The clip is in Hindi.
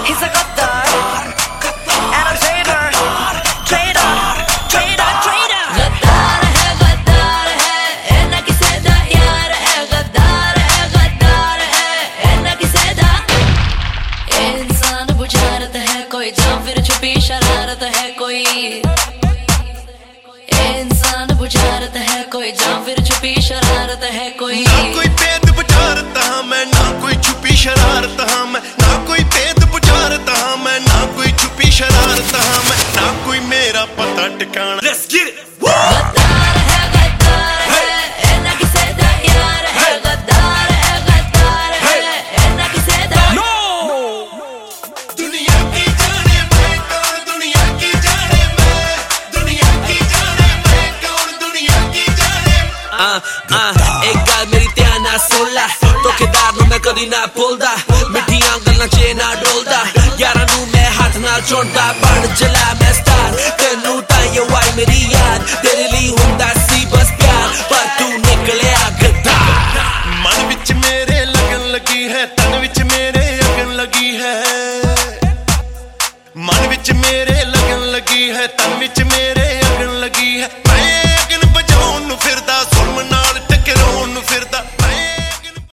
He's a gadar and a traitor, traitor, traitor, traitor. गद्दार है ना किसे दा यार है गद्दार है ना किसे दा। इंसान बुझारत है कोई जान फिर छुपी शरारत है कोई। इंसान बुझारत है कोई जान फिर छुपी शरारत है कोई। ना कोई भेद बुझारत हाँ मैं, ना कोई छुपी शरारत हाँ मैं, ना कोई भेद बुझारत हाँ मैं, ना कोई छुपी शरारत हाँ मैं, ना कोई मेरा पता ठिकाना। Let's get it! गद्दार है ना किसे दा यार है गद्दार है ना किसे दा। दुनिया की जाने मैं कौन, दुनिया की जाने मैं, दुनिया की जाने मैं कौन, दुनिया की जाने। एक गल मेरी ध्यान नाल सुन लै, धोखेदार नूं मैं कदी ना भुलदा, मिठियां गल्लां च ना डोलदा, यारां नूं मैं हत्थ नाल चुनदा, बन जला मैं स्टार, तैनूं ताईं आई मेरी याद, तेरे लिए हुंदा सी बस प्यार, पर तू निकलिया गद्दार। मन विच मेरे लगन लगी है, तन विच मेरे अगन लगी है, मन विच मेरे लगन लगी है, तन विच मेरे अगन लगी है।